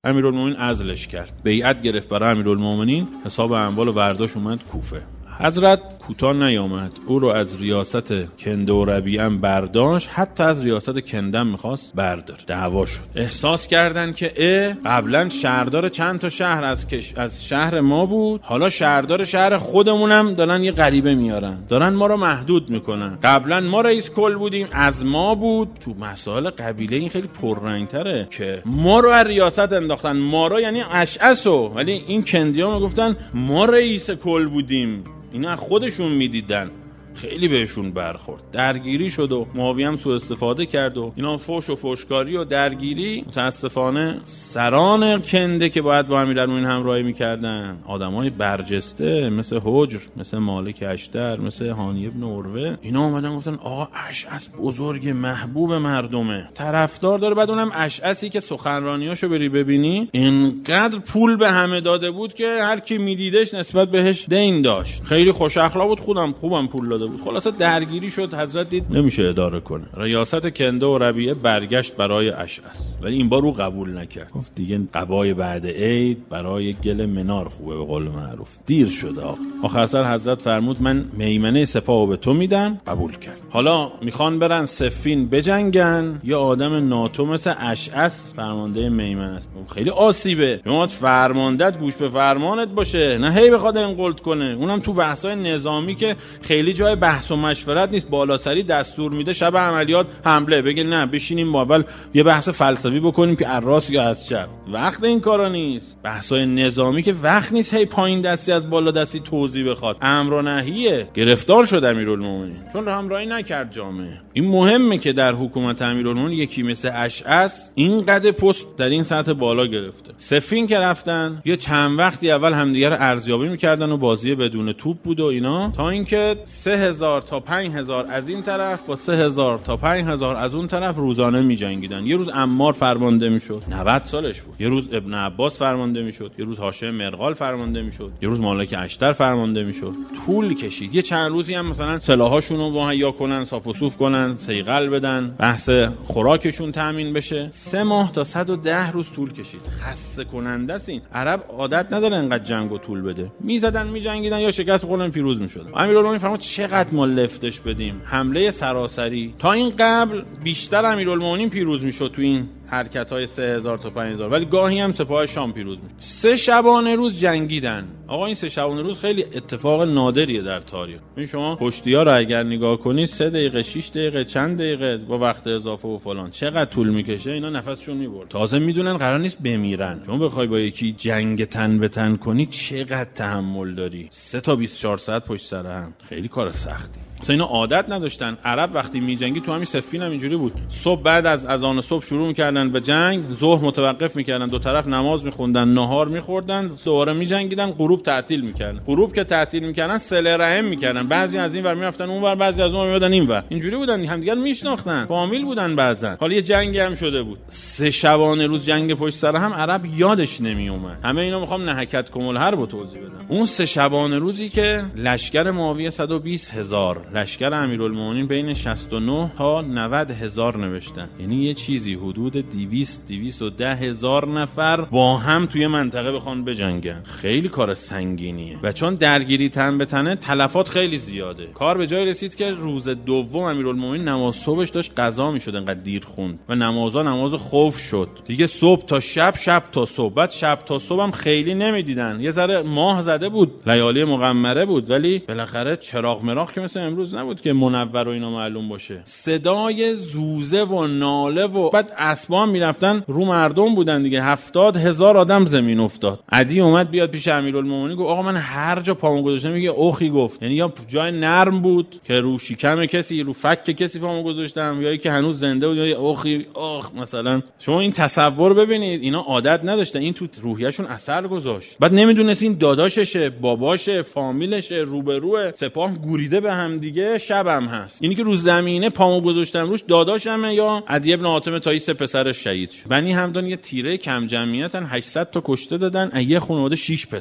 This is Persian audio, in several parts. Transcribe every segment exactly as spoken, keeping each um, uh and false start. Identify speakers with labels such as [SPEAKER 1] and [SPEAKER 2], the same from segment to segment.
[SPEAKER 1] امیرالمومنین عزلش کرد، بیعت گرفت برای امیرالمومنین، حساب اموال و برداشت اومد کوفه. حضرت کوتاه نیامد، او رو از ریاست کنده و ربیعه برداشت، حتی از ریاست کندم میخواست بردار. دعوا شد. احساس کردن که اه قبلا شهردار چند تا شهر از کش... از شهر ما بود، حالا شهردار شهر خودمونم دارن یه غریبه میارن، دارن ما رو محدود میکنن. قبلا ما رئیس کل بودیم، از ما بود. تو مسائل قبیله این خیلی پررنگتره که ما رو از ریاست انداختن، ما رو یعنی اشعثو، ولی این کندی‌ها میگفتن ما رئیس کل بودیم. اینا خودشون میدیدن. خیلی بهشون برخورد، درگیری شد و معاویه هم سوء استفاده کرد و اینا فوش و فوشکاری و درگیری. متاسفانه سران کنده که باید با امیرالمومنین همراهی میکردن، آدمای برجسته مثل حجر، مثل مالک اشتر، مثل هانی ابن عروه، اینا اومدن گفتن آقا اشعث بزرگ محبوب مردمه، طرفدار داره. بعد اونم اشعثی که سخنرانیاشو بری ببینی اینقدر پول به همه داده بود که هر کی میدیدش نسبت بهش دین داشت. خیلی خوش اخلاق بود، خودم خوبم پول داده بود. خلاصه درگیری شد. حضرت دید نمیشه اداره کنه، ریاست کنده و ربیعه برگشت برای اشعث، ولی این بار او قبول نکرد. گفت دیگه قبای بعد عید برای گل منار خوبه، به قول معروف. دیر شد آقا. آخر سر حضرت فرمود من میمنه سپاهو به تو میدم. قبول کرد. حالا میخوان برن صفین بجنگن، یا آدم ناتو مثل اشعث فرمانده میمنه است. خیلی آسیبه. شما فرماندت گوش به فرمانت باشه، نه هی بخواد انقلت کنه. اونم تو بحث‌های نظامی که خیلی جای بحث و مشورت نیست، بالا سری دستور میده شب عملیات حمله، بگه نه بشینیم ما اول یه بحث فلسفی بکنیم که از یا از چپ. وقت این کارا نیست. بحث‌های نظامی که وقت نیست هی پایین دستی از بالا دستی توضیح بخواد. امر و نهیه. گرفتار شد امیرالمومنین چون همراهی نکرد جامعه. این مهمه که در حکومت امیرالمومنین یکی مثل اشعث این قد پست در این سطح بالا گرفته. صفین که رفتن یه چند وقتی اول همدیگه رو ارزیابی می‌کردن و بازی بدون توپ بود و اینا، تا اینکه سه هزار تا پنج هزار از این طرف با سه هزار تا پنج هزار از اون طرف روزانه می‌جنگیدن. یه روز عمار فرمانده میشد، نود سالش بود. یه روز ابن عباس فرمانده میشد، یه روز هاشم مرغال فرمانده میشد، یه روز مالک اشتر فرمانده میشد. طول کشید. یه چند روزی هم مثلا سلاحاشون رو مهیا کنن، صاف و صوف کنن، صیقل بدن، بحث خوراکشون تامین بشه. سه ماه تا صد و ده روز طول کشید. خسته کننده است. این عرب عادت نداره انقدر جنگو طول بده. میزدن میجنگیدن یا شکست بخورن پیروز میشدن. امیرالمومنین فرمود چقدر ما لفتش بدیم، حمله سراسری. تا این قبل بیشتر امیرالمومنین پیروز میشد تو این حرکت‌های سه هزار تا پنج هزار، ولی گاهی هم سپاه شام پیروز میشه. سه شبانه روز جنگیدن. آقا این سه شبانه روز خیلی اتفاق نادریه در تاریخ. ببین شما کشتی‌ها رو اگر نگاه کنید سه دقیقه، شش دقیقه، چند دقیقه با وقت اضافه و فلان چقدر طول میکشه. اینا نفسشون میبرد. تازه میدونن قرار نیست بمیرن. شما بخوای با یکی جنگ تن به تن کنی چقدر تحمل داری؟ سه تا بیست و چهار ساعت پشت سر هم. خیلی کار سختی. مثلا اینا عادت نداشتن. عرب وقتی میجنگی تو همین صفین هم اینجوری بود. صبح بعد از اذان صبح شروع میکردن به جنگ، ظهر متوقف میکردن، دو طرف نماز میخوندن، نهار میخوردن، دوباره میجنگیدن، غروب تعطیل میکردن. غروب که تعطیل میکردن صله رحم میکردن. بعضی از این ور میرفتن اون ور، بعضی از اون ور میادن این ور. اینجوری بودن، همدیگر میشناختن، فامیل بودن بعضن. حالا یه جنگی هم شده بود. سه شبانه روز جنگ پشت سر هم عرب یادش نمیومد. همه اینا میخوام نهکت کمل حرب توضیح بدم. اون سه شبانه روزی که لشکر معاویه صد و بیست هزار، لشکر امیرالمومنین بین شصت و نه تا نود هزار نوشتن، یعنی یه چیزی حدود دویست دویست و ده هزار نفر با هم توی منطقه بخوان بجنگن. خیلی کار سنگینیه و چون درگیری تن به تنه تلفات خیلی زیاده. کار به جای رسید که روز دوم امیرالمومنین نماز صبحش داشت قضا میشد، انقدر دیر خوند و نمازا نماز خوف شد دیگه. صبح تا شب، شب تا صبح. بعد شب تا صبح هم خیلی نمیدیدن، یه ذره ماه زده بود، لیالی مقمره بود، ولی بالاخره چراغ مراغ که مثل امروز نبود که منور و اینا معلوم باشه. صدای زوزه و ناله و بعد اسبان میرفتن رو مردم بودن دیگه. هفتاد هزار آدم زمین افتاد. عدی اومد بیاد پیش امیرالمومنین گفت آقا من هر جا پامو گذاشتم، میگه اوخی گفت، یعنی یا جای نرم بود که رو شکم کسی، رو فک کسی پامو گذاشتم، یا که هنوز زنده بود، یا اوخی اوخ مثلا. شما این تصور ببینید، اینا عادت نداشتن، این تو روحیه‌شون اثر گذاشت. بعد نمیدونست این داداششه، باباشه، فامیلشه، روبروه. سپاه گوریده به هم دیگه. شبم هست. اینی که رو زمینه پامو گذاشتم روش داداشمه یا عدی ابن حاتم طایی سه پسرش شهید شد. بنی همدان یه تیره کم جمعیتن، هشتصد تا کشته دادن، یه خانواده شش پسر.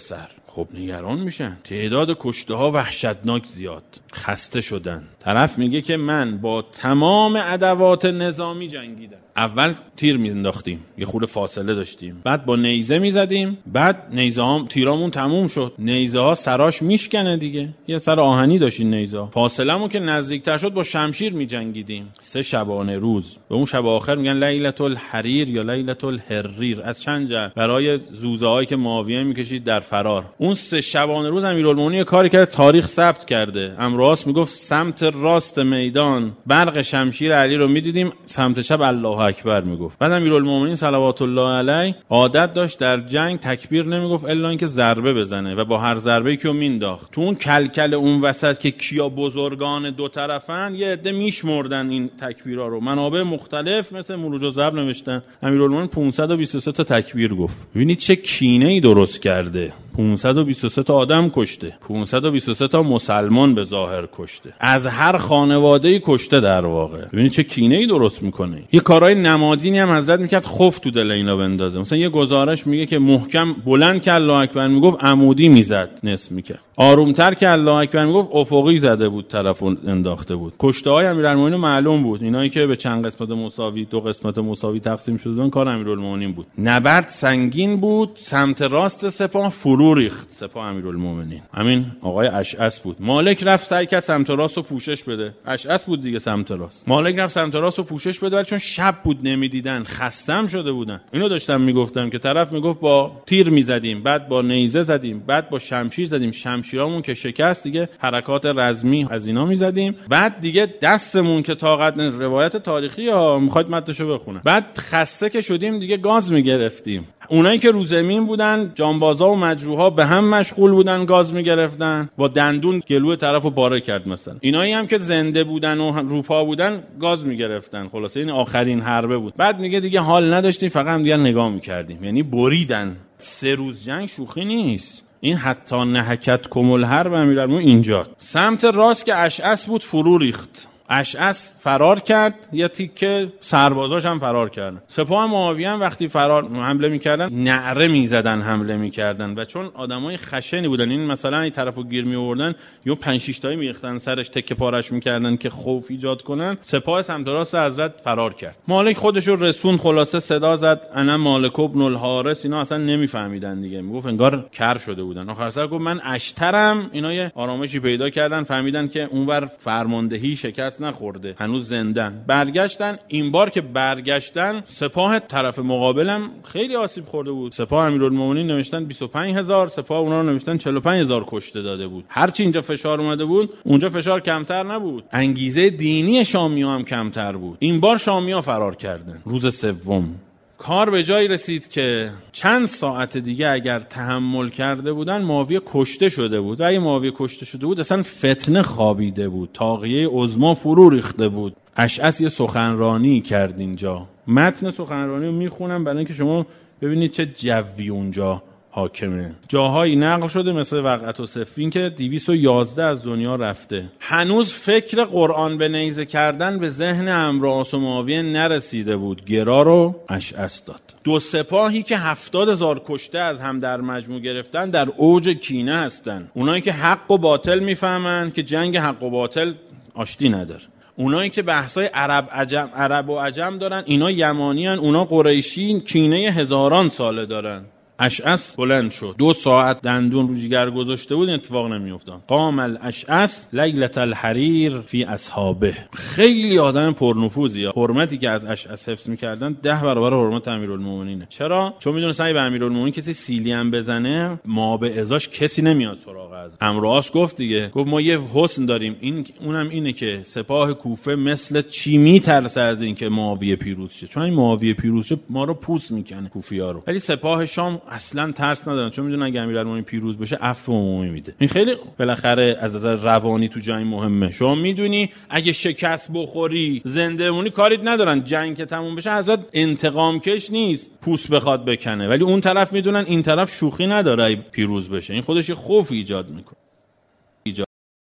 [SPEAKER 1] خب نگران میشن، تعداد کشته ها وحشتناک زیاد، خسته شدن. طرف میگه که من با تمام ادوات نظامی جنگیدم. اول تیر مینداختیم، یه خورده فاصله داشتیم، بعد با نیزه میزدیم، بعد نیزه ها تیرامون تموم شد، نیزه ها سراش میشکنه دیگه، یه سر آهنی داشتین نیزه، فاصله‌مون که نزدیکتر شد با شمشیر میجنگیدیم. سه شبانه روز. به اون شب آخر میگن لیلة الحریر یا لیلة الحریر، از چند جهت، برای زوزه‌هایی که معاویه میکشید در فرار. اون سه شبانه روز امیرالمومنین کاری کرد تاریخ ثبت کرده. امراس میگفت سمت راست میدان برق شمشیر علی رو میدیدیم، سمت چپ الله اکبر میگفت. بعد امیرالمومنین صلوات الله علیه عادت داشت در جنگ تکبیر نمیگفت الا اینکه ضربه بزنه و با هر ضربه‌ای که مینداخت تو اون کلکل اون وسط که کیا بزرگان دو طرفن، یه عده میشمردن این تکبیرها رو. منابع مختلف مثل مروج الزب نوشتن امیرالمومنین پانصد و بیست و سه تا تکبیر گفت. ببینید چه کینه‌ای درست کرده. پانصد و بیست و سه تا آدم کشته، پانصد و بیست و سه تا مسلمان به ظاهر کشته، از هر خانواده‌ای کشته در واقع. ببینید چه کینه‌ای درست میکنه. یه کارهای نمادینی هم حضرت میکرد خوف تو دل اینا بندازه. مثلا یه گزارش میگه که محکم بلند که الله اکبر میگفت عمودی میزد، نصف میکرد. آرومتر که الله اکبر میگفت افقی زده بود، طرف انداخته بود. کشته‌های امیرالمومنین معلوم بود، اینایی که به چند قسمت مساوی، دو قسمت مساوی تقسیم شده بودن کار امیرالمومنین بود. نبرد سنگین بود، سمت راست سپاه فرو ریخت سپاه امیرالمومنین. همین آقای اشعث بود. مالک رفت سعی کرد سمت راست رو پوشش بده. اشعث بود دیگه سمت راست. مالک رفت سمت راست رو پوشش بده ولی چون شب بود نمیدیدن، خستم شده بودن. اینو داشتم میگفتم که طرف میگفت با تیر میزدیم، بعد با نیزه زدیم، بعد با شمشیر زدیم، شمشیرامون که شکست دیگه حرکات رزمی از اینا میزدیم، بعد دیگه دستمون که طاقت، روایت تاریخی ها میخواید متنشو بخونم، بعد خسته که شدیم دیگه گاز میگرفتیم. اونایی که رو زمین بودن جانبازا و مجروحا به هم مشغول بودن، گاز میگرفتن، با دندون گلوی طرفو پاره کرد مثلا. اینایی هم که زنده بودن و روپا بودن گاز میگرفتن. خلاصه این آخرین حربه بود. بعد میگه دیگه حال نداشتیم، فقط هم دیگه نگاه میکردیم. یعنی بریدن. سه روز جنگ شوخی نیست. این حتی نهکت کمل حرب امیرالمومنین اینجا. سمت راست که اشعث بود فرو ریخت. اشعث فرار کرد، یه تیکه سربازاش هم فرار کردن. سپاه معاویه هم وقتی فرار حمله میکردن نعره میزدن حمله میکردن و چون آدمای خشنی بودن، این مثلا این طرفو گیر میآوردن یا پنج شش تایی میریختن سرش، تکه پارش میکردن که خوف ایجاد کنن. سپاه سمت راست حضرت فرار کرد. مالک خودش رو رسون، خلاصه صدا زد انا مالک ابن الحارث. اینا اصلا نمیفهمیدن دیگه، میگفت انگار کر شده بودن. آخر سر گفت من اشترم. اینا یه آرامشی پیدا کردن، فهمیدن که اونور فرماندهی شکست نخورده، هنوز زندن. برگشتن. این بار که برگشتن سپاه طرف مقابلم خیلی آسیب خورده بود. سپاه امیرالمومنین نوشتن بیست و پنج هزار، سپاه اونا رو نوشتن چهل و پنج هزار کشته داده بود. هرچی اینجا فشار اومده بود اونجا فشار کمتر نبود. انگیزه دینی شامی‌ها هم کمتر بود. این بار شامی‌ها فرار کردن. روز سوم کار به جایی رسید که چند ساعت دیگه اگر تحمل کرده بودن معاویه کشته شده بود و اگه معاویه کشته شده بود اصلا فتنه خوابیده بود، طاغیه عظما فرو ریخته بود. اشعث یه سخنرانی کرد اینجا. متن سخنرانی رو میخونم برای اینکه شما ببینید چه جوی اونجا حاکمه. جاهایی نقل شده مثل وقعت و صفین که دویست و یازده از دنیا رفته. هنوز فکر قرآن به نیزه کردن به ذهن امراس و معاویه نرسیده بود. گرا رو اشعث داد. دو سپاهی که هفتاد هزار کشته از هم در مجموع گرفتن در اوج کینه هستن. اونایی که حق و باطل میفهمن که جنگ حق و باطل آشتی نداره. اونایی که بحثای عرب عجم عرب و عجم دارن اینا یمانی هن، اونا قریشی، کینه هزاران ساله دارن. اشعث بلند شد. دو ساعت دندون رو جگر گذاشته بود، این اتفاق نمیافتاد. قام الاشعث لیلة الحریر فی اصحابه. خیلی آدم پرنفوذیه. حرمتی که از اشعث حفظ میکردن ده برابر حرمت امیرالمومنینه. چرا؟ چون میدونستن اگه به امیرالمومنین کسی سیلی هم بزنه ما به ازاش کسی نمیاد سراغ. از امراس گفت دیگه، گفت ما یه حسن داریم، این اونم اینه که سپاه کوفه مثل چی میترسه از این که معاویه پیروز شه. چون این معاویه پیروز شه ما رو پوست میکنه کوفیا رو. ولی سپاه شام اصلا ترس ندارن، چون میدونن اگه امیرالمومنین پیروز بشه عفو عمومی میده. این خیلی بالاخره از نظر روانی تو جنگ مهمه. شما میدونی اگه شکست بخوری زنده بمونی کاریت ندارن، جنگ که تموم بشه حضرت انتقام کش نیست پوست بخواد بکنه، ولی اون طرف میدونن این طرف شوخی نداره پیروز بشه. این خودش یه خوف ایجاد میکنه.